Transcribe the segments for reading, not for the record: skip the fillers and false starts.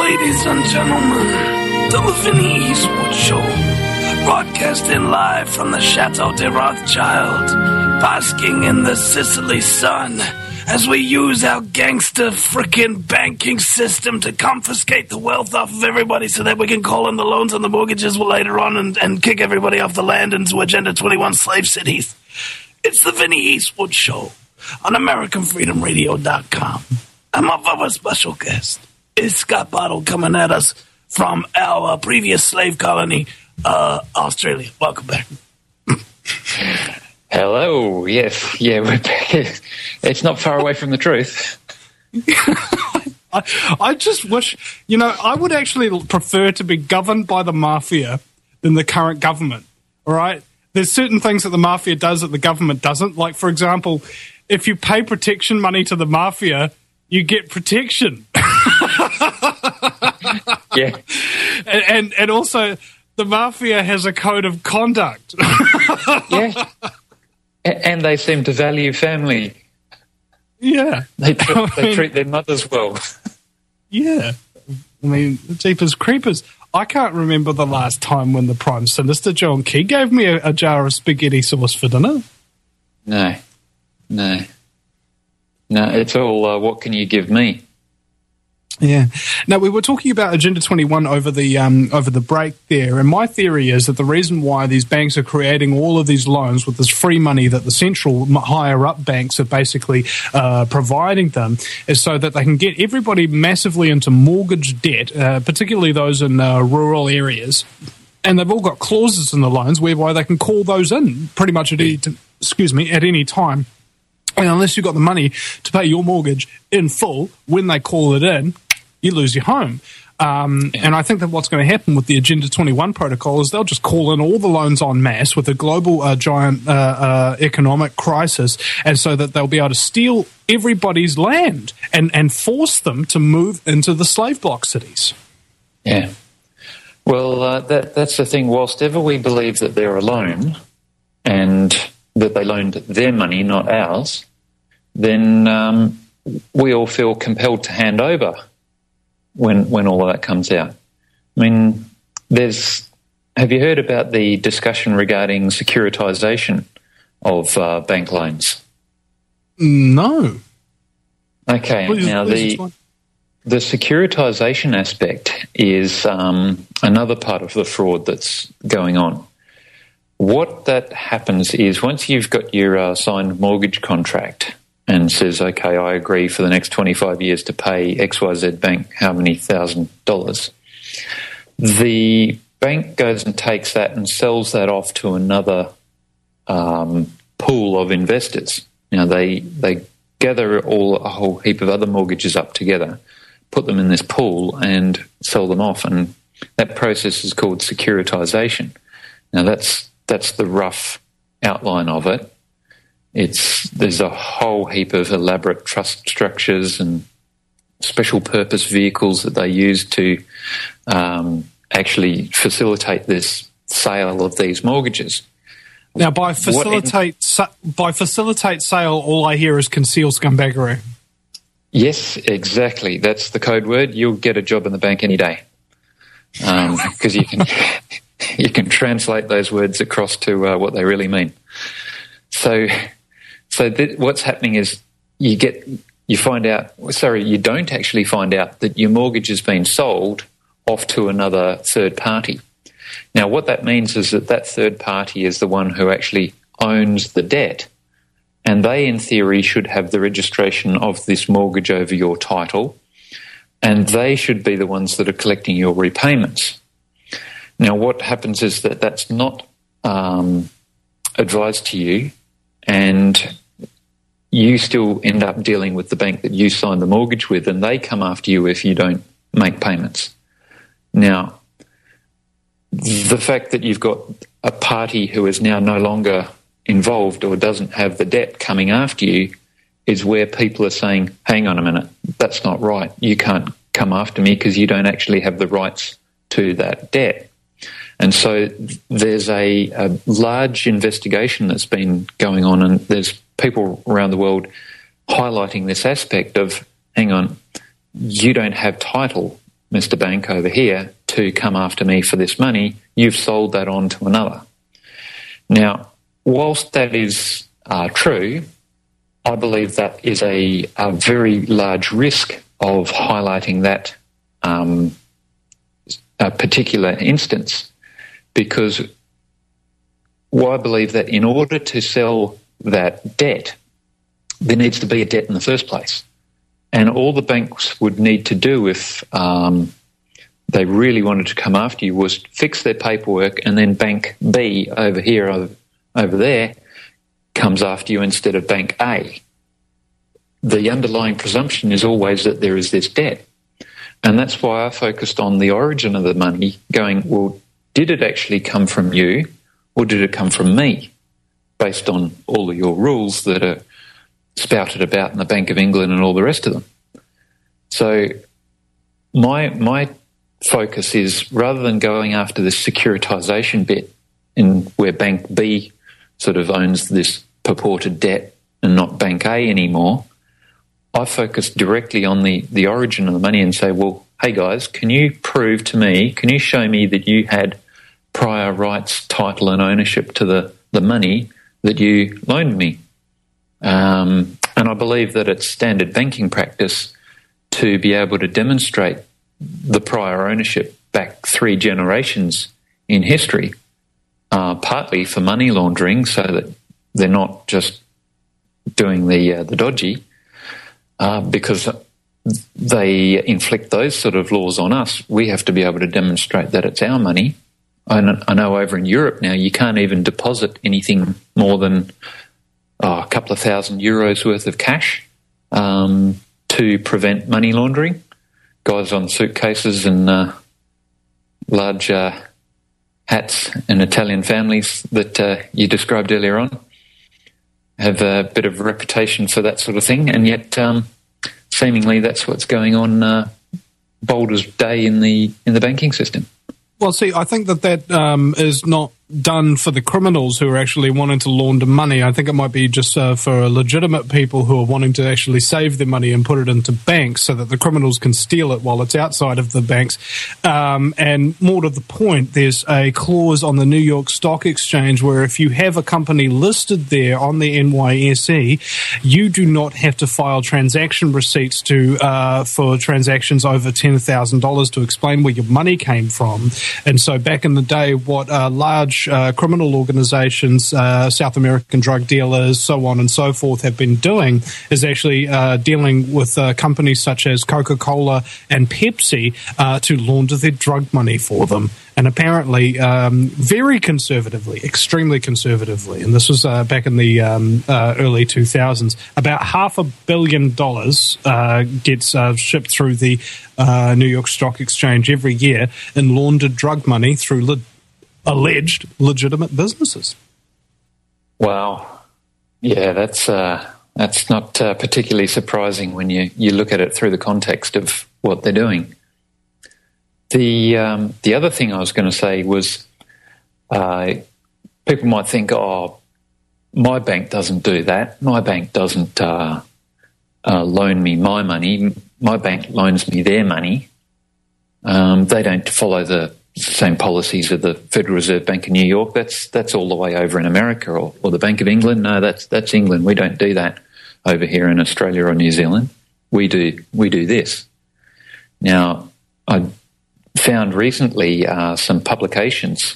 ladies and gentlemen, to the Vinny Eastwood Show, broadcasting live from the Chateau de Rothschild, basking in the Sicily sun, as we use our gangster frickin' banking system to confiscate the wealth off of everybody so that we can call in the loans and the mortgages later on and kick everybody off the land into Agenda 21 slave cities. It's the Vinny Eastwood Show on AmericanFreedomRadio.com. And my very special guest is Scott Bottle, coming at us from our previous slave colony, Australia. Welcome back. Hello. Yes. Yeah, we're back. It's not far away from the truth. I just wish, I would actually prefer to be governed by the mafia than the current government. All right? There's certain things that the mafia does that the government doesn't. Like, for example, if you pay protection money to the mafia, you get protection. Yeah. And also, the mafia has a code of conduct. Yeah. And they seem to value family. Yeah. They treat their mothers well. Yeah. I mean, jeepers creepers. I can't remember the last time when the Prime Sinister, John Key, gave me a jar of spaghetti sauce for dinner. No, it's all, what can you give me? Yeah. Now, we were talking about Agenda 21 over the break there, and my theory is that the reason why these banks are creating all of these loans with this free money that the central higher-up banks are basically providing them is so that they can get everybody massively into mortgage debt, particularly those in rural areas. And they've all got clauses in the loans whereby they can call those in pretty much at any time. And unless you've got the money to pay your mortgage in full, when they call it in, you lose your home. And I think that what's going to happen with the Agenda 21 protocol is they'll just call in all the loans en masse with a global giant economic crisis, and so that they'll be able to steal everybody's land and force them to move into the slave block cities. Yeah. Well, that's the thing. Whilst ever we believe that they're alone and that they loaned their money, not ours, then we all feel compelled to hand over when all of that comes out. I mean, have you heard about the discussion regarding securitization of bank loans? No. Okay, now the securitization aspect is another part of the fraud that's going on. What that happens is once you've got your signed mortgage contract and says, okay, I agree for the next 25 years to pay XYZ Bank how many $1,000, the bank goes and takes that and sells that off to another pool of investors. Now, they gather a whole heap of other mortgages up together, put them in this pool and sell them off, and that process is called securitization. Now, that's the rough outline of it. There's a whole heap of elaborate trust structures and special purpose vehicles that they use to actually facilitate this sale of these mortgages. Now, by facilitate sale, all I hear is conceal scumbaggery. Yes, exactly. That's the code word. You'll get a job in the bank any day because you can translate those words across to what they really mean. So what's happening is you don't actually find out that your mortgage has been sold off to another third party. Now, what that means is that third party is the one who actually owns the debt, and they, in theory, should have the registration of this mortgage over your title, and they should be the ones that are collecting your repayments. Now, what happens is that that's not advised to you, and you still end up dealing with the bank that you signed the mortgage with, and they come after you if you don't make payments. Now, the fact that you've got a party who is now no longer involved or doesn't have the debt coming after you is where people are saying, hang on a minute, that's not right. You can't come after me because you don't actually have the rights to that debt. And so there's a large investigation that's been going on, and there's people around the world highlighting this aspect of, hang on, you don't have title. Mr. Bank over here, to come after me for this money, you've sold that on to another. Now, whilst that is true, I believe that is a very large risk of highlighting that a particular instance, because I believe that in order to sell that debt, there needs to be a debt in the first place. And all the banks would need to do if they really wanted to come after you was fix their paperwork, and then Bank B over here, over there, comes after you instead of Bank A. The underlying presumption is always that there is this debt. And that's why I focused on the origin of the money, going, well, did it actually come from you or did it come from me, based on all of your rules that are spouted about in the Bank of England and all the rest of them. So my focus is, rather than going after this securitization bit in where Bank B sort of owns this purported debt and not Bank A anymore, I focus directly on the origin of the money and say, well, hey guys, can you prove to me, can you show me that you had prior rights, title and ownership to the money that you loaned me? And I believe that it's standard banking practice to be able to demonstrate the prior ownership back 3 generations in history, partly for money laundering so that they're not just doing the dodgy, because they inflict those sort of laws on us. We have to be able to demonstrate that it's our money. I know over in Europe now you can't even deposit anything more than a couple of €1,000 worth of cash to prevent money laundering. Guys on suitcases and large hats in Italian families that you described earlier on have a bit of a reputation for that sort of thing, and yet seemingly that's what's going on bold as day in the banking system. Well, see, I think that is not done for the criminals who are actually wanting to launder money. I think it might be just for legitimate people who are wanting to actually save their money and put it into banks so that the criminals can steal it while it's outside of the banks. And more to the point, there's a clause on the New York Stock Exchange where if you have a company listed there on the NYSE, you do not have to file transaction receipts for transactions over $10,000 to explain where your money came from. And so back in the day, what large criminal organizations, South American drug dealers, so on and so forth, have been doing is actually dealing with companies such as Coca-Cola and Pepsi to launder their drug money for them. And apparently, very conservatively, extremely conservatively, and this was back in the early 2000s, about $500 million gets shipped through the New York Stock Exchange every year in laundered drug money through alleged legitimate businesses. Wow. Yeah, that's not particularly surprising when you look at it through the context of what they're doing. The other thing I was going to say was people might think, oh, my bank doesn't do that. My bank doesn't loan me my money. My bank loans me their money. They don't follow the same policies of the Federal Reserve Bank of New York. That's all the way over in America or the Bank of England. No, that's England. We don't do that over here in Australia or New Zealand. We do this. Now, I found recently some publications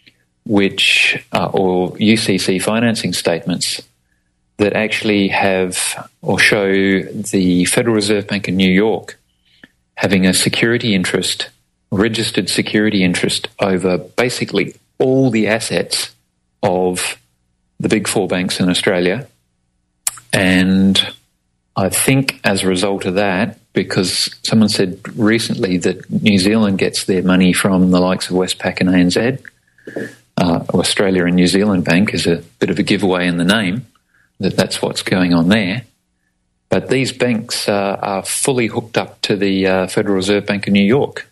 which or UCC financing statements that actually have or show the Federal Reserve Bank of New York having a security interest, registered security interest over basically all the assets of the big 4 banks in Australia. And I think as a result of that, because someone said recently that New Zealand gets their money from the likes of Westpac and ANZ, Australia and New Zealand Bank is a bit of a giveaway in the name, that's what's going on there. But these banks are fully hooked up to the Federal Reserve Bank of New York.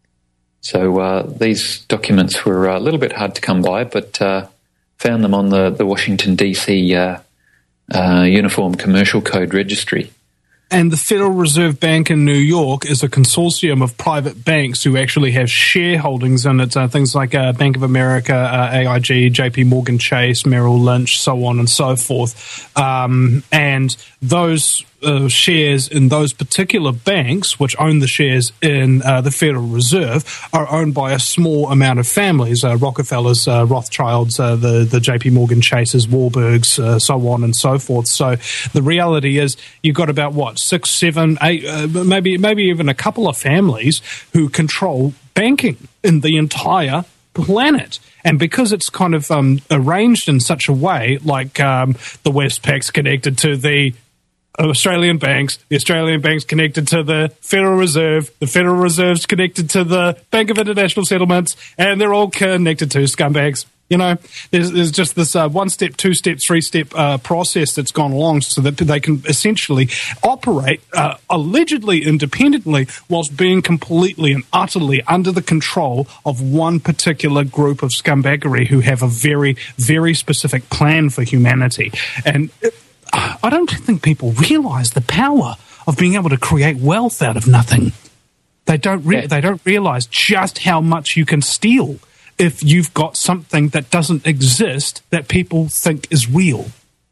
So these documents were a little bit hard to come by, but found them on the Washington, D.C. Uniform Commercial Code Registry. And the Federal Reserve Bank in New York is a consortium of private banks who actually have shareholdings in it, things like Bank of America, AIG, JP Morgan Chase, Merrill Lynch, so on and so forth. And those shares in those particular banks, which own the shares in the Federal Reserve, are owned by a small amount of families, Rockefellers, Rothschilds, the JP Morgan Chases, Warburgs, so on and so forth. So the reality is you've got about, 6, 7, 8, maybe even a couple of families who control banking in the entire planet. And because it's kind of arranged in such a way, like the Westpac's connected to the Australian banks, the Australian banks connected to the Federal Reserve's connected to the Bank of International Settlements, and they're all connected to scumbags. You know, there's just this one-step, two-step, three-step process that's gone along so that they can essentially operate allegedly independently whilst being completely and utterly under the control of one particular group of scumbaggery who have a very, very specific plan for humanity. And I don't think people realise the power of being able to create wealth out of nothing. They don't realise just how much you can steal if you've got something that doesn't exist that people think is real.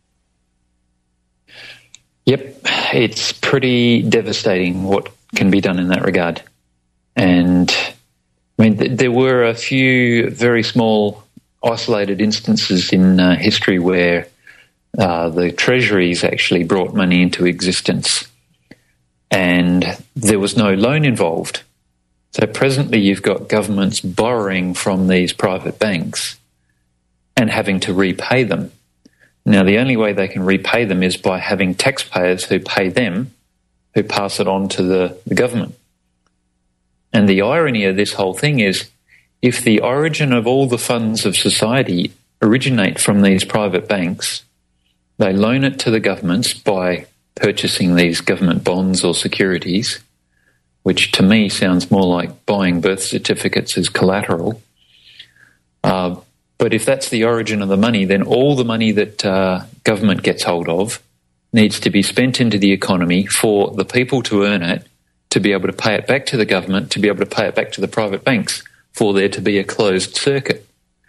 Yep, it's pretty devastating what can be done in that regard. And I mean, there were a few very small, isolated instances in history where the treasuries actually brought money into existence and there was no loan involved. So presently you've got governments borrowing from these private banks and having to repay them. Now, the only way they can repay them is by having taxpayers who pay them, who pass it on to the government. And the irony of this whole thing is if the origin of all the funds of society originate from these private banks, they loan it to the governments by purchasing these government bonds or securities, which to me sounds more like buying birth certificates as collateral. But if that's the origin of the money, then all the money that government gets hold of needs to be spent into the economy for the people to earn it, to be able to pay it back to the government, to be able to pay it back to the private banks, for there to be a closed circuit.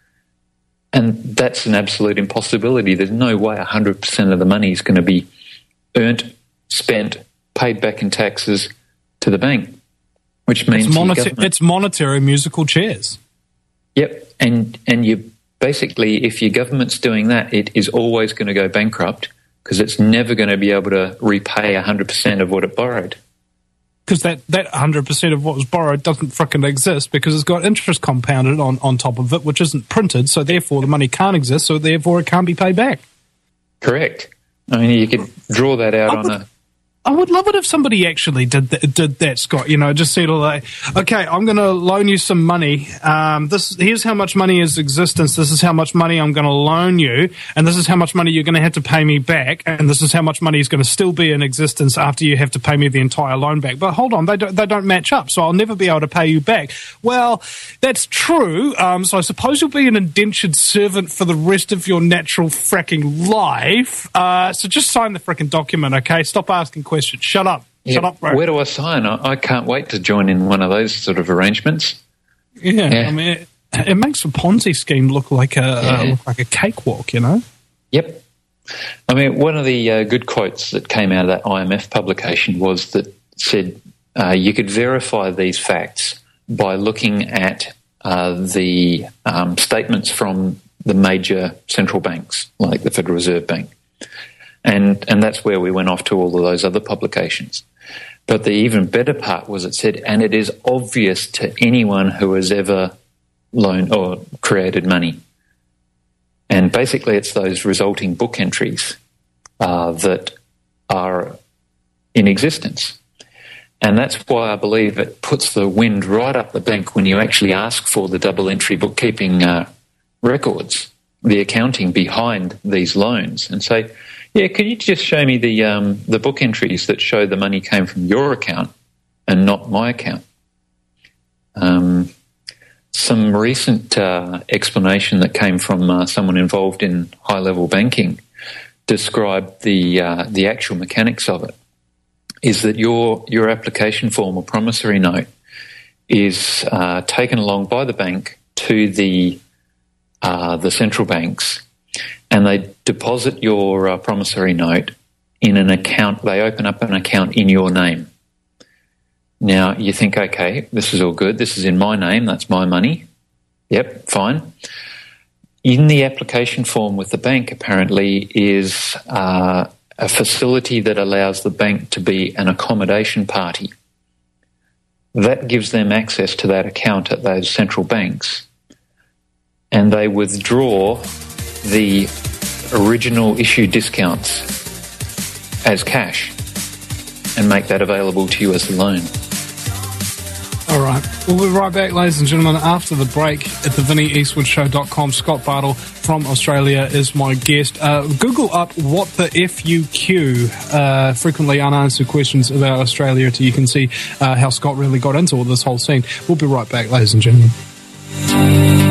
And that's an absolute impossibility. There's no way 100% of the money is going to be earned, spent, paid back in taxes to the bank, which means it's monetary musical chairs. Yep, and you basically, if your government's doing that, it is always going to go bankrupt because it's never going to be able to repay 100% of what it borrowed. Because that 100% of what was borrowed doesn't frickin' exist because it's got interest compounded on top of it, which isn't printed, so therefore the money can't exist, so therefore it can't be paid back. Correct. I mean, you could draw that out I would love it if somebody actually did that, Scott. You know, just said, like, okay, I'm going to loan you some money. Here's how much money is existence. This is how much money I'm going to loan you, and this is how much money you're going to have to pay me back, and this is how much money is going to still be in existence after you have to pay me the entire loan back. But hold on, they don't match up, so I'll never be able to pay you back. Well, that's true. So I suppose you'll be an indentured servant for the rest of your natural fracking life. So just sign the frickin' document, okay? Stop asking questions. Shut up. Yeah. Shut up, bro. Where do I sign? I can't wait to join in one of those sort of arrangements. Yeah. I mean, it makes a Ponzi scheme look like a cakewalk, you know? Yep. I mean, one of the good quotes that came out of that IMF publication was that said you could verify these facts by looking at the statements from the major central banks, like the Federal Reserve Bank. And that's where we went off to all of those other publications. But the even better part was it said, and it is obvious to anyone who has ever loaned or created money. And basically it's those resulting book entries that are in existence. And that's why I believe it puts the wind right up the bank when you actually ask for the double entry bookkeeping records, the accounting behind these loans, and say, yeah, could you just show me the book entries that show the money came from your account and not my account? Some recent explanation that came from someone involved in high-level banking described the actual mechanics of it. is that your application form or promissory note is taken along by the bank to the central banks, and they deposit your promissory note in an account. They open up an account in your name. Now, you think, okay, this is all good. This is in my name. That's my money. Yep, fine. In the application form with the bank, apparently, is a facility that allows the bank to be an accommodation party. That gives them access to that account at those central banks, and they withdraw the original issue discounts as cash and make that available to you as a loan. All right. We'll be right back, ladies and gentlemen, after the break at the VinnyEastwoodshow.com. Scott Bartle from Australia is my guest. Google up what the FUQ, frequently unanswered questions about Australia, so you can see how Scott really got into all this whole scene. We'll be right back, ladies and gentlemen.